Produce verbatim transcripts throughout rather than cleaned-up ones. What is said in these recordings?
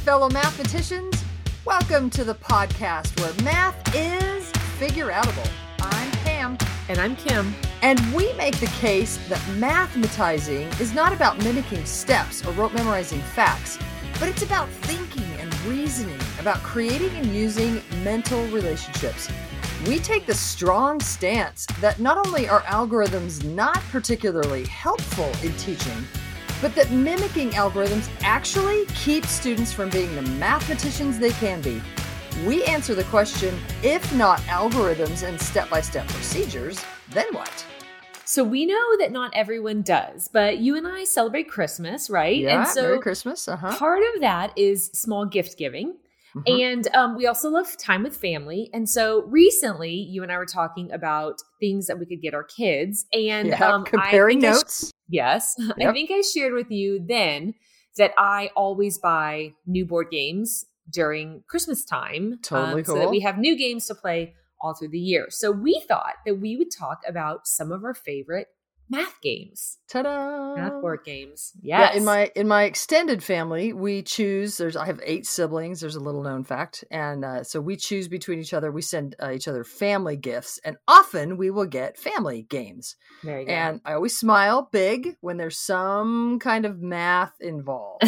fellow mathematicians. Welcome to the podcast where math is figure-outable. I'm Pam. And I'm Kim. And we make the case that mathematizing is not about mimicking steps or rote memorizing facts, but it's about thinking and reasoning, about creating and using mental relationships. We take the strong stance that not only are algorithms not particularly helpful in teaching, but that mimicking algorithms actually keeps students from being the mathematicians they can be. We answer the question, if not algorithms and step-by-step procedures, then what? So we know that not everyone does, but you and I celebrate Christmas, right? Yeah, and so Merry Christmas. Uh-huh. Part of that is small gift giving. Mm-hmm. And um, we also love time with family. And so recently, you and I were talking about things that we could get our kids. And yeah, um, comparing I notes. Sh- yes. Yep. I think I shared with you then that I always buy new board games during Christmas time. Totally um, cool. So that we have new games to play all through the year. So we thought that we would talk about some of our favorite math games. Ta-da! Math board games. Yes. Yeah, in my in my extended family, we choose, there's I have eight siblings, there's a little known fact. And uh, so we choose between each other. We send uh, each other family gifts. And often we will get family games. There you go. And I always smile big when there's some kind of math involved.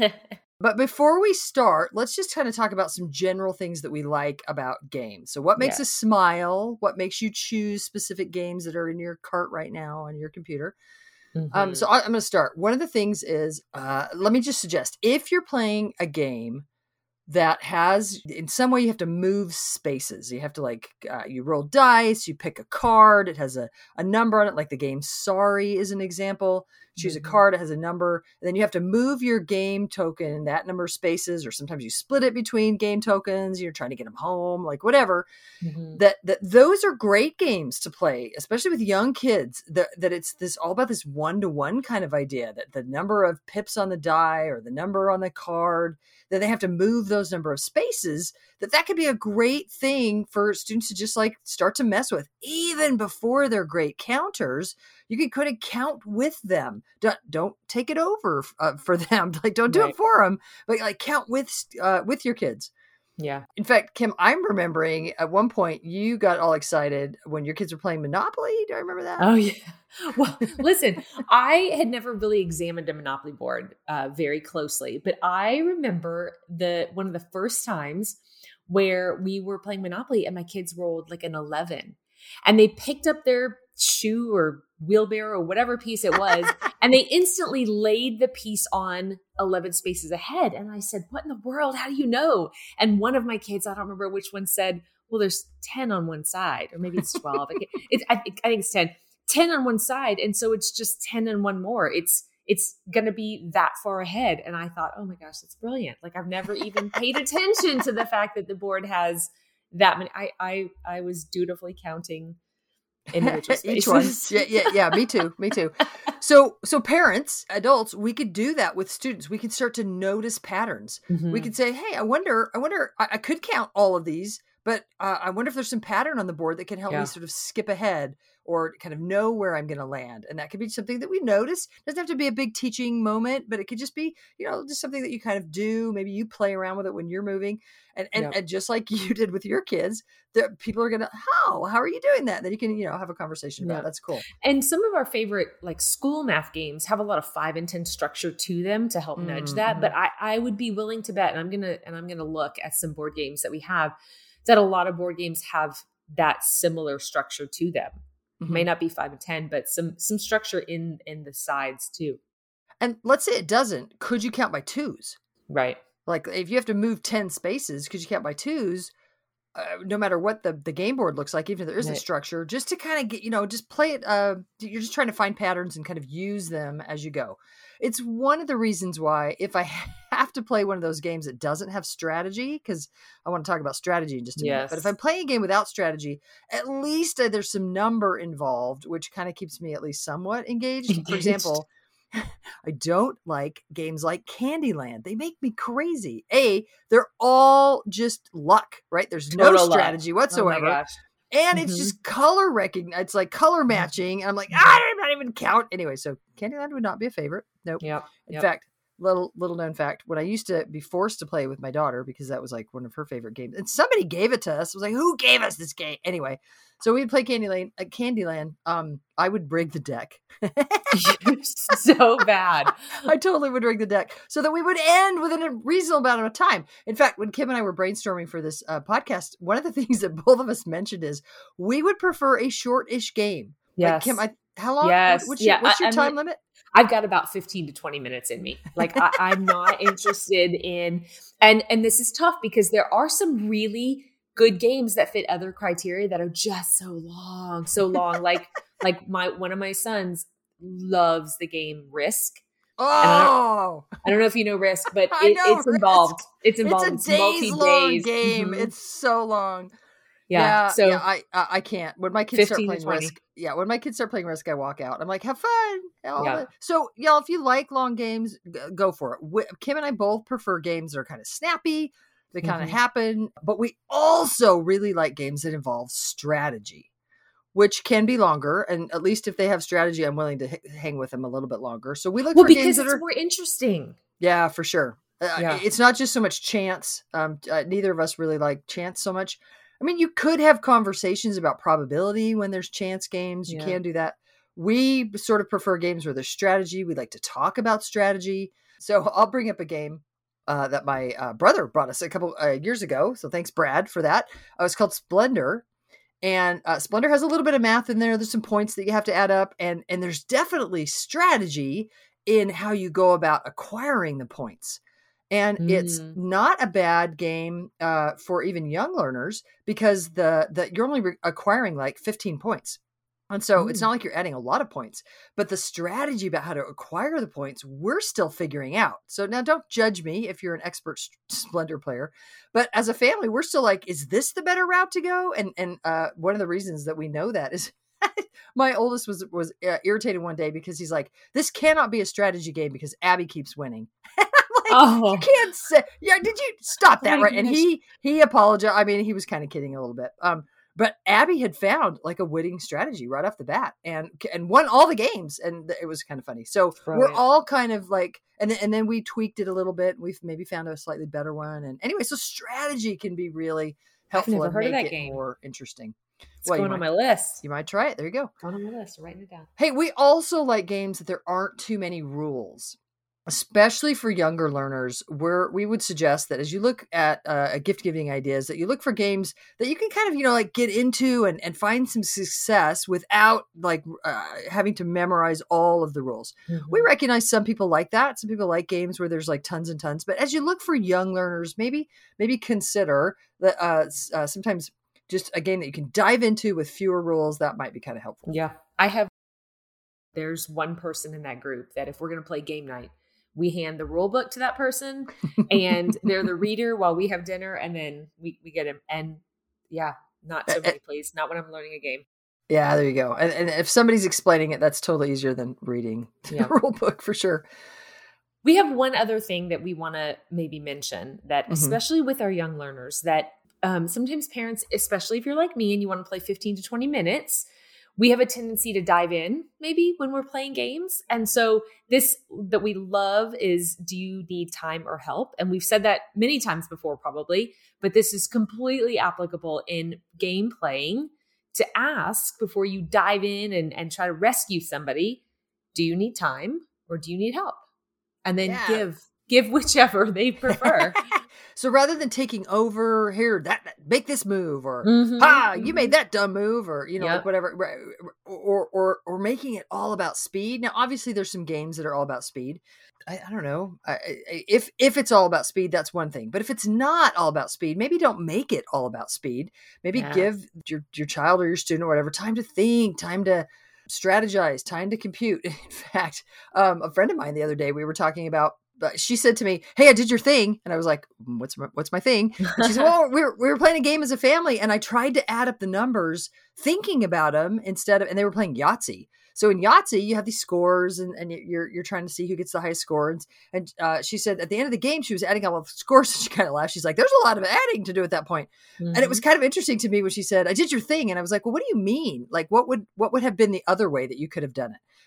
But before we start, let's just kind of talk about some general things that we like about games. So what makes yeah. us smile? What makes you choose specific games that are in your cart right now on your computer? Mm-hmm. Um, so I, I'm going to start. One of the things is, uh, let me just suggest, if you're playing a game that has, in some way, you have to move spaces. You have to like, uh, you roll dice, you pick a card. It has a, a number on it, like the game Sorry is an example. Choose mm-hmm. a card, it has a number. And then you have to move your game token in that number of spaces, or sometimes you split it between game tokens. You're trying to get them home, like whatever. Mm-hmm. That that those are great games to play, especially with young kids. That that it's this all about this one-to-one kind of idea, that the number of pips on the die or the number on the card, that they have to move those number of spaces, that that could be a great thing for students to just like start to mess with. Even before they're great counters, you can kind of count with them. Don't, don't take it over uh, for them. Like, don't do right. it for them, but like count with uh, with your kids. Yeah. In fact, Kim, I'm remembering at one point you got all excited when your kids were playing Monopoly. Do I remember that? Oh, yeah. Well, listen, I had never really examined a Monopoly board uh, very closely, but I remember the one of the first times where we were playing Monopoly and my kids rolled like an eleven, and they picked up their shoe or wheelbarrow or whatever piece it was, and they instantly laid the piece on eleven spaces ahead. And I said, what in the world? How do you know? And one of my kids, I don't remember which one, said, well, there's ten on one side, or maybe it's twelve. it's, I, think, I think it's ten. ten on one side. And so it's just ten and one more. It's it's going to be that far ahead. And I thought, oh my gosh, that's brilliant. Like, I've never even paid attention to the fact that the board has that many. I I, I was dutifully counting individual spaces. Each one. Yeah, yeah, yeah. Me too. Me too. So, so parents, adults, we could do that with students. We could start to notice patterns. Mm-hmm. We could say, "Hey, I wonder, I wonder, I, I could count all of these, but uh, I wonder if there's some pattern on the board that can help yeah. me sort of skip ahead or kind of know where I'm going to land." And that could be something that we notice. It doesn't have to be a big teaching moment, but it could just be, you know, just something that you kind of do. Maybe you play around with it when you're moving. And and, yeah. and just like you did with your kids, that people are going to, how, how are you doing that? Then you can, you know, have a conversation about yeah. it. That's cool. And some of our favorite like school math games have a lot of five and ten structure to them to help mm-hmm. nudge that. But I, I would be willing to bet, and I'm going to, and I'm going to look at some board games that we have, that a lot of board games have that similar structure to them. Mm-hmm. May not be five and ten, but some some structure in in the sides too. And let's say it doesn't. Could you count by twos? Right. Like if you have to move ten spaces, could you count by twos? Uh, no matter what the, the game board looks like, even if there is right. a structure, just to kind of get, you know, just play it. Uh, you're just trying to find patterns and kind of use them as you go. It's one of the reasons why if I have to play one of those games that doesn't have strategy, because I want to talk about strategy in just a yes. minute, but if I'm playing a game without strategy, at least uh, there's some number involved, which kind of keeps me at least somewhat engaged. engaged. For example, I don't like games like Candyland. They make me crazy. A, they're all just luck, right? There's no Total strategy luck. whatsoever. Oh my gosh. And mm-hmm. it's just color recognition. It's like color matching. And I'm like, ah, I'm not even count. Anyway, so Candyland would not be a favorite. Nope. Yep. In yep. fact, little little known fact, when I used to be forced to play with my daughter, because that was like one of her favorite games, and somebody gave it to us. I was like, who gave us this game? Anyway, so we'd play Candyland at Candyland. Um, I would rig the deck. You're so bad. I totally would rig the deck so that we would end within a reasonable amount of time. In fact, when Kim and I were brainstorming for this uh, podcast, one of the things that both of us mentioned is we would prefer a short-ish game. Yes. Like, Kim, I, how long? Yes. What's yeah. your, what's your I, time like, limit? I've got about fifteen to twenty minutes in me. Like I, I'm not interested in, and, and this is tough because there are some really good games that fit other criteria that are just so long, so long. Like, like my, one of my sons loves the game Risk. Oh, I don't, I don't know if you know Risk, but it, it's Risk. involved. It's involved. It's a It's days long multi-days. game. Mm-hmm. It's so long. Yeah. Yeah, so yeah, I I I can't. When my kids start playing twenty. Risk, yeah, when my kids start playing Risk, I walk out. I'm like, have fun. All Yeah. the- So, y'all, if you like long games, g- go for it. We, Kim and I both prefer games that are kind of snappy. They kind of Mhm. happen, but we also really like games that involve strategy, which can be longer. And at least if they have strategy, I'm willing to h- hang with them a little bit longer. So we look Well, for because games it's that are more interesting. yeah, for sure. Uh, Yeah. It's not just so much chance. Um, uh, neither of us really like chance so much. I mean, you could have conversations about probability when there's chance games. You Yeah. can do that. We sort of prefer games where there's strategy. We like to talk about strategy. So I'll bring up a game uh, that my uh, brother brought us a couple uh, years ago. So thanks, Brad, for that. Uh, it's called Splendor. And uh, Splendor has a little bit of math in there. There's some points that you have to add up. And, and there's definitely strategy in how you go about acquiring the points. And it's Mm. not a bad game uh, for even young learners because the, the you're only re- acquiring like fifteen points. And so it's Mm. not like you're adding a lot of points, but the strategy about how to acquire the points, we're still figuring out. So now don't judge me if you're an expert S- Splendor player, but as a family, we're still like, is this the better route to go? And, and uh, one of the reasons that we know that is my oldest was, was uh, irritated one day because he's like, this cannot be a strategy game because Abby keeps winning. Like, Oh. you can't say, yeah, did you stop that? Oh my Right. And gosh. he, he apologized. I mean, he was kind of kidding a little bit. Um, but Abby had found like a winning strategy right off the bat and, and won all the games. And it was kind of funny. So we're Brilliant. all kind of like, and then, and then we tweaked it a little bit. We've maybe found a slightly better one. And anyway, so strategy can be really helpful never and heard of make that it game. more interesting. It's Well, you going on might- my list. You might try it. There you go. Going on my list. I'm writing it down. Hey, we also like games that there aren't too many rules, especially for younger learners, where we would suggest that as you look at uh, gift giving ideas, that you look for games that you can kind of, you know, like get into and, and find some success without like uh, having to memorize all of the rules. We Mhm. recognize some people like that. Some people like games where there's like tons and tons. But as you look for young learners, maybe maybe consider that uh, s- uh, sometimes just a game that you can dive into with fewer rules. That might be kind of helpful. Yeah. I have, there's one person in that group that if we're going to play game night, we hand the rule book to that person and they're the reader while we have dinner and then we, we get him. And yeah, not so many, please. Not when I'm learning a game. Yeah, there you go. And, and if somebody's explaining it, that's totally easier than reading the Yeah. rule book for sure. We have one other thing that we want to maybe mention that, Mhm. especially with our young learners, that um, sometimes parents, especially if you're like me and you want to play fifteen to twenty minutes, we have a tendency to dive in maybe when we're playing games. And so this that we love is, do you need time or help? And we've said that many times before probably, but this is completely applicable in game playing to ask before you dive in and, and try to rescue somebody, do you need time or do you need help? And then Yeah. give, give whichever they prefer. So rather than taking over here, that, that make this move or Mhm, ha, you mhm. made that dumb move or, you know, Yep. like whatever, right, or, or, or making it all about speed. Now, obviously there's some games that are all about speed. I, I don't know. I, I, if, if it's all about speed, that's one thing, but if it's not all about speed, maybe don't make it all about speed. Maybe Yeah. give your, your child or your student or whatever time to think, time to strategize, time to compute. In fact, um, a friend of mine the other day, we were talking about, uh, she said to me, "Hey, I did your thing." And I was like, what's my, what's my thing? And she said, well, we were, we were playing a game as a family and I tried to add up the numbers thinking about them instead of, and they were playing Yahtzee. So in Yahtzee, you have these scores and, and you're, you're trying to see who gets the highest score. And, and uh, she said at the end of the game, she was adding all the scores and she kind of laughed. She's like, there's a lot of adding to do at that point. And it was kind of interesting to me when she said, I did your thing. And I was like, well, what do you mean? Like, what would, what would have been the other way that you could have done it?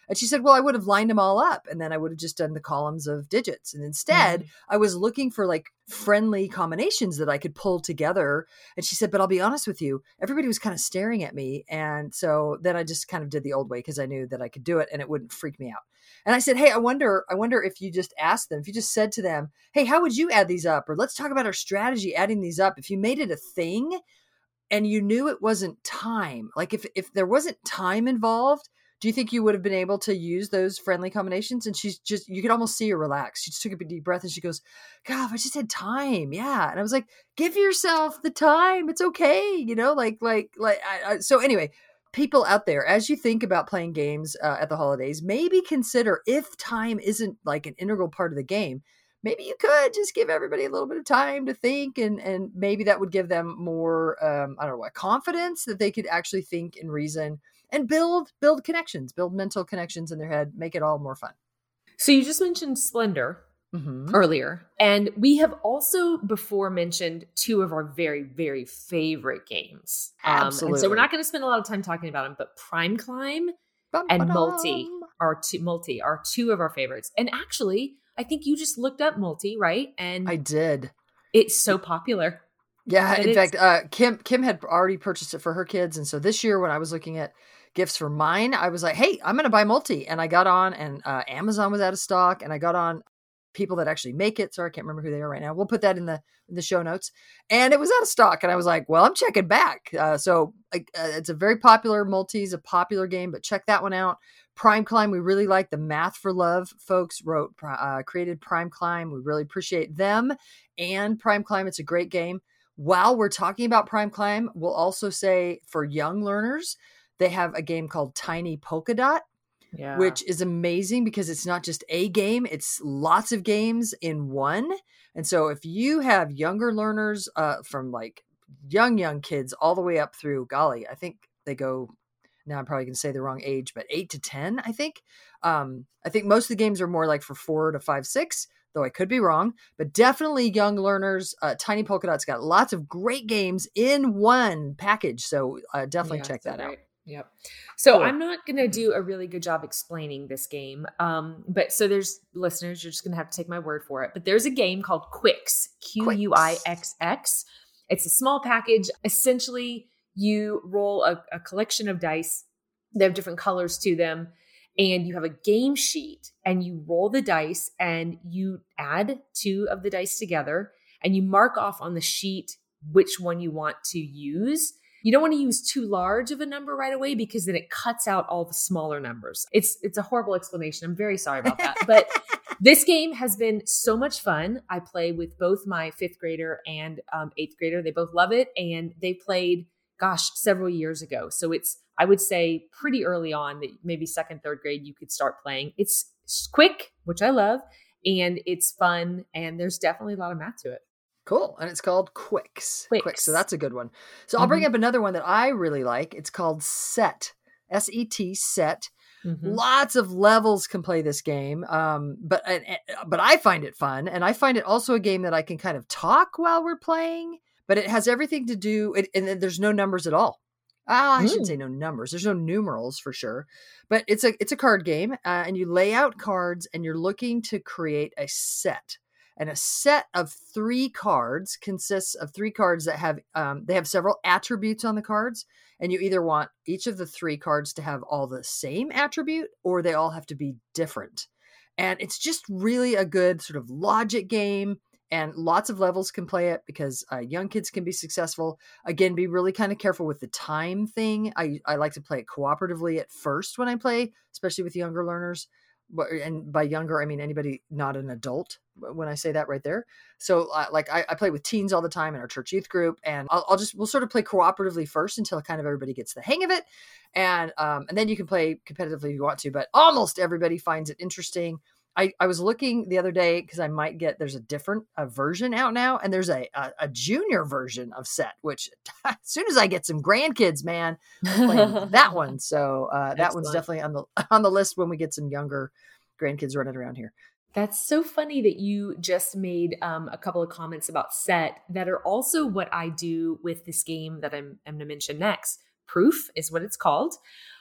And she said, well, I would have lined them all up and then I would have just done the columns of digits. And instead, mm. I was looking for like friendly combinations that I could pull together. And she said, but I'll be honest with you, everybody was kind of staring at me. And so then I just kind of did the old way because I knew that I could do it and it wouldn't freak me out. And I said, hey, I wonder, I wonder if you just asked them, if you just said to them, hey, how would you add these up? Or let's talk about our strategy adding these up. If you made it a thing and you knew it wasn't time, like if, if there wasn't time involved, do you think you would have been able to use those friendly combinations? And she's just, you could almost see her relax. She just took a deep breath and she goes, God, I just had time. Yeah. And I was like, give yourself the time. It's okay. You know, like, like, like, I, I, so anyway, people out there, as you think about playing games uh, at the holidays, maybe consider if time isn't like an integral part of the game, maybe you could just give everybody a little bit of time to think, and and maybe that would give them more, um, I don't know what, confidence that they could actually think and reason and build build connections, build mental connections in their head, make it all more fun. So you just mentioned Splendor mm-hmm. earlier, and we have also before mentioned two of our very, very favorite games. Absolutely. Um, and so we're not going to spend a lot of time talking about them, but Prime Climb Bum-ba-dum. and Multi are two, Multi are two of our favorites. And actually, I think you just looked up Multi, right? And I did. It's so popular. Yeah. In fact, uh, Kim Kim had already purchased it for her kids. And so this year when I was looking at gifts for mine, I was like, hey, I'm going to buy Multi. And I got on and uh, Amazon was out of stock. And I got on people that actually make it. Sorry, I can't remember who they are right now. We'll put that in the in the show notes. And it was out of stock. And I was like, well, I'm checking back. Uh, so uh, it's a very popular, Multi is a popular game, but check that one out. Prime Climb, we really like. The Math for Love folks wrote, uh, created Prime Climb. We really appreciate them and Prime Climb. It's a great game. While we're talking about Prime Climb, we'll also say for young learners, they have a game called Tiny Polka Dot, yeah. which is amazing because it's not just a game. It's lots of games in one. And so if you have younger learners uh, from like young, young kids all the way up through, golly, I think they go... Now I'm probably going to say the wrong age, but eight to ten, I think. Um, I think most of the games are more like for four to five, six, though I could be wrong. But definitely young learners. Uh, Tiny Polka Dot's got lots of great games in one package. So uh, definitely yeah, check that right. out. Yep. So cool. I'm not going to do a really good job explaining this game. Um, but so there's listeners, you're just going to have to take my word for it. But there's a game called Quix, Q U I X X. It's a small package. Essentially, you roll a, a collection of dice. They have different colors to them. And you have a game sheet and you roll the dice and you add two of the dice together and you mark off on the sheet which one you want to use. You don't want to use too large of a number right away because then it cuts out all the smaller numbers. It's it's a horrible explanation. I'm very sorry about that. But this game has been so much fun. I play with both my fifth grader and um, eighth grader. They both love it. And they played gosh, several years ago. So it's, I would say pretty early on that maybe second, third grade, you could start playing. It's quick, which I love, and it's fun. And there's definitely a lot of math to it. Cool. And it's called Quix. Quix. Quix. So that's a good one. So mm-hmm. I'll bring up another one that I really like. It's called Set, S E T, Set. Mm-hmm. Lots of levels can play this game. Um, but, but I find it fun. And I find it also a game that I can kind of talk while we're playing. But it has everything to do, it, and there's no numbers at all. Oh, I mm. shouldn't say no numbers. There's no numerals for sure. But it's a it's a card game, uh, and you lay out cards, and you're looking to create a set. And a set of three cards consists of three cards that have um, they have several attributes on the cards, and you either want each of the three cards to have all the same attribute, or they all have to be different. And it's just really a good sort of logic game. And lots of levels can play it because uh, young kids can be successful. Again, be really kind of careful with the time thing. I, I like to play it cooperatively at first when I play, especially with younger learners. And by younger, I mean anybody not an adult when I say that right there. So uh, like I, I play with teens all the time in our church youth group, and I'll, I'll just, we'll sort of play cooperatively first until kind of everybody gets the hang of it. And, um, and then you can play competitively if you want to, but almost everybody finds it interesting. I, I was looking the other day because I might get, there's a different a version out now, and there's a, a, a junior version of Set, which as soon as I get some grandkids, man, I'm playing that one. So uh, that one's definitely on the on the list when we get some younger grandkids running around here. That's so funny that you just made um, a couple of comments about Set that are also what I do with this game that I'm, I'm going to mention next. Proof is what it's called.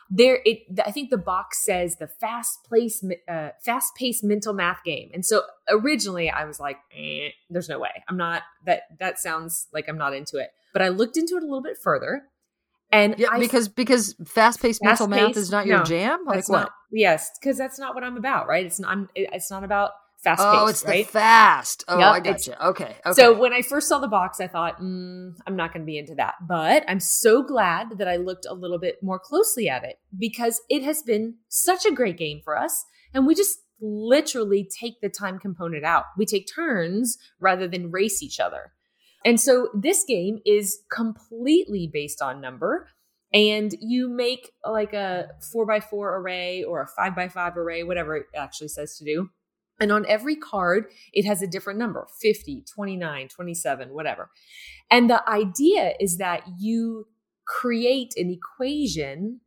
there, it, I think the box says the fast place, uh, fast paced mental math game. And so originally I was like, eh, there's no way I'm not that, that sounds like I'm not into it, but I looked into it a little bit further. And yeah, I, because, because fast paced mental math is not your no, jam. Like that's what? Not, yes. Cause that's not what I'm about. Right. It's not, I'm, it's not about fast paced. Oh, it's right? the fast. Oh, yep, I gotcha. Okay. Okay. So when I first saw the box, I thought, mm, I'm not going to be into that. But I'm so glad that I looked a little bit more closely at it because it has been such a great game for us. And we just literally take the time component out. We take turns rather than race each other. And so this game is completely based on number. And you make like a four by four array or a five by five array, whatever it actually says to do. And on every card, it has a different number, fifty, twenty-nine, twenty-seven, whatever. And the idea is that you create an equation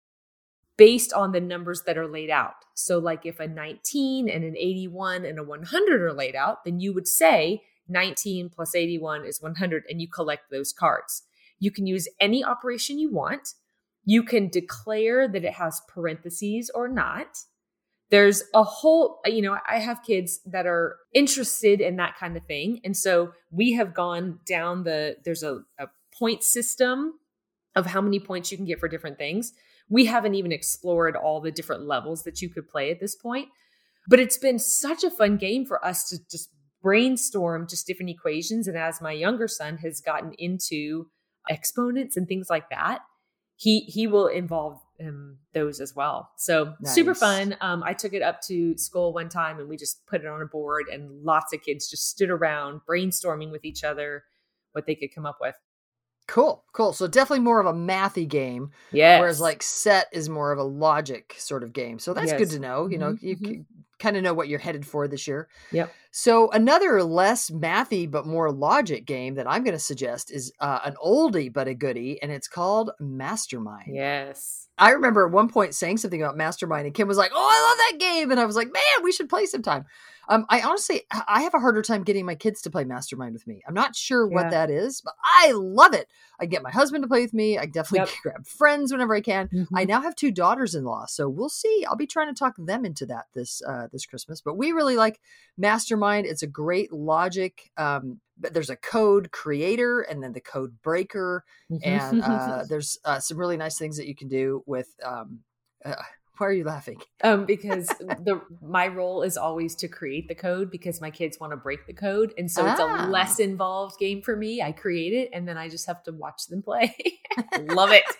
based on the numbers that are laid out. So like if a nineteen and an eighty-one and a one hundred are laid out, then you would say nineteen plus eighty-one is one hundred, and you collect those cards. You can use any operation you want. You can declare that it has parentheses or not. There's a whole, you know, I have kids that are interested in that kind of thing. And so we have gone down the, there's a, a point system of how many points you can get for different things. We haven't even explored all the different levels that you could play at this point. But it's been such a fun game for us to just brainstorm just different equations. And as my younger son has gotten into exponents and things like that, he he will involve um, those as well. So nice. Super fun. Um, I took it up to school one time and we just put it on a board and lots of kids just stood around brainstorming with each other what they could come up with. Cool. Cool. So definitely more of a mathy game. Yes. Whereas like set is more of a logic sort of game. So that's yes. good to know. You know, mm-hmm. you mm-hmm. kind of know what you're headed for this year. Yep. So another less mathy but more logic game that I'm going to suggest is uh, an oldie but a goodie, and it's called Mastermind. Yes. I remember at one point saying something about Mastermind, and Kim was like, "Oh, I love that game," and I was like, "Man, we should play sometime." Um, I honestly, I have a harder time getting my kids to play Mastermind with me. I'm not sure what yeah. that is, but I love it. I get my husband to play with me. I definitely yep. grab friends whenever I can. Mm-hmm. I now have two daughters-in-law, so we'll see. I'll be trying to talk them into that this uh, this Christmas. But we really like Mastermind. It's a great logic. Um, but there's a code creator and then the code breaker, and uh, there's uh, some really nice things that you can do with. Um, uh, Why are you laughing? Um, because the my role is always to create the code because my kids want to break the code. And so ah. it's a less involved game for me. I create it and then I just have to watch them play. Love it.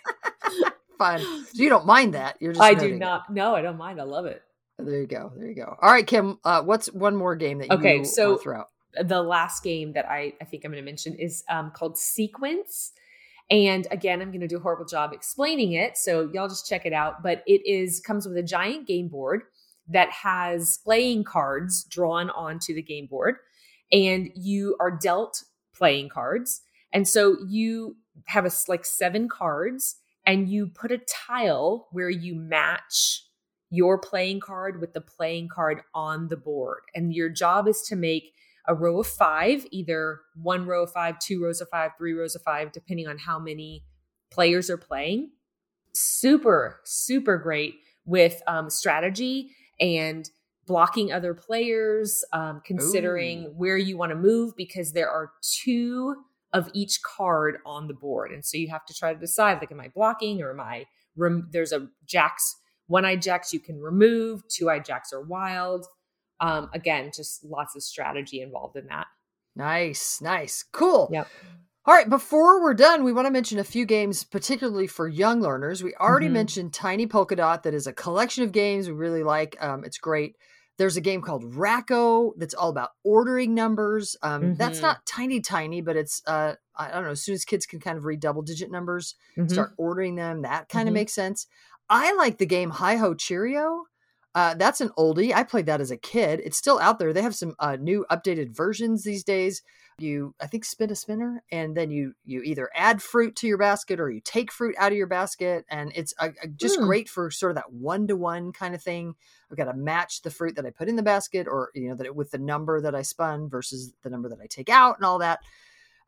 Fun. So you don't mind that. You're just I do not. It. No, I don't mind. I love it. There you go. There you go. All right, Kim, uh, what's one more game that you okay, so want to throw out? The last game that I, I think I'm going to mention is um, called Sequence. And again, I'm going to do a horrible job explaining it. So y'all just check it out. But it is comes with a giant game board that has playing cards drawn onto the game board. And you are dealt playing cards. And so you have a, like seven cards and you put a tile where you match your playing card with the playing card on the board. And your job is to make a row of five, either one row of five, two rows of five, three rows of five, depending on how many players are playing. Super, super great with um, strategy and blocking other players, um, considering Ooh. Where you want to move, because there are two of each card on the board. And so you have to try to decide, like, am I blocking or am I, rem- there's a jacks, one-eyed jacks you can remove, two-eyed jacks are wild. Um, again, just lots of strategy involved in that. Nice, nice, cool. Yep. All right, before we're done, we want to mention a few games, particularly for young learners. We already mm-hmm. mentioned Tiny Polka Dot, that is a collection of games we really like. Um, it's great. There's a game called Racco that's all about ordering numbers. Um, mm-hmm. That's not tiny, tiny, but it's, uh, I don't know, as soon as kids can kind of read double digit numbers, mm-hmm. start ordering them, that kind of mm-hmm. makes sense. I like the game Hi Ho Cheerio. Uh, that's an oldie. I played that as a kid. It's still out there. They have some uh, new updated versions these days. You, I think, spin a spinner, and then you you either add fruit to your basket or you take fruit out of your basket, and it's a, a, just mm. great for sort of that one to one kind of thing. I've got to match the fruit that I put in the basket, or you know that it, with the number that I spun versus the number that I take out, and all that.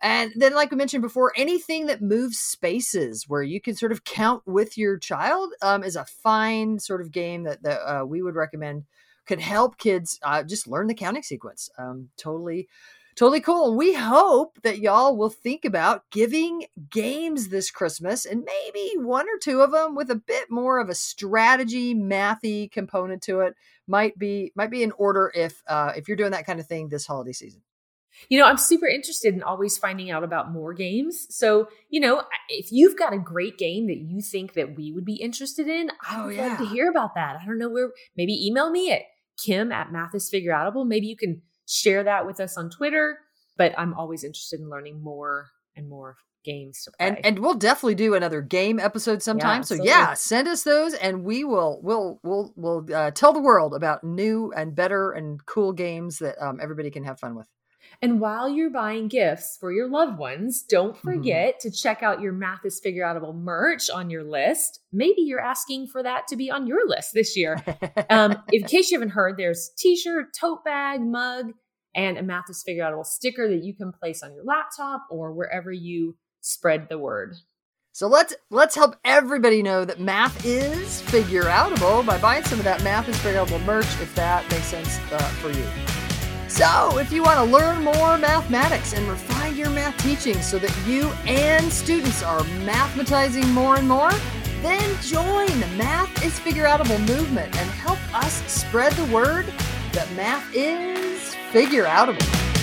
And then, like we mentioned before, anything that moves spaces where you can sort of count with your child um, is a fine sort of game that, that uh, we would recommend. Could help kids uh, just learn the counting sequence. Um, totally, totally cool. And we hope that y'all will think about giving games this Christmas, and maybe one or two of them with a bit more of a strategy, mathy component to it might be might be in order if uh, if you're doing that kind of thing this holiday season. You know, I'm super interested in always finding out about more games. So, you know, if you've got a great game that you think that we would be interested in, I would oh, yeah. love to hear about that. I don't know where, maybe email me at Kim at Math is Figureoutable. Maybe you can share that with us on Twitter, but I'm always interested in learning more and more games to play. And and we'll definitely do another game episode sometime. Yeah, so yeah, send us those and we will we'll we'll we'll uh, tell the world about new and better and cool games that um, everybody can have fun with. And while you're buying gifts for your loved ones, don't forget mm-hmm. to check out your Math is Figureoutable merch on your list. Maybe you're asking for that to be on your list this year. um, in case you haven't heard, there's t-shirt, tote bag, mug, and a Math is Figureoutable sticker that you can place on your laptop or wherever you spread the word. So let's let's help everybody know that math is figureoutable by buying some of that Math is Figureoutable merch, if that makes sense uh, for you. So if you want to learn more mathematics and refine your math teaching so that you and students are mathematizing more and more, then join the Math is Figureoutable movement and help us spread the word that math is figureoutable.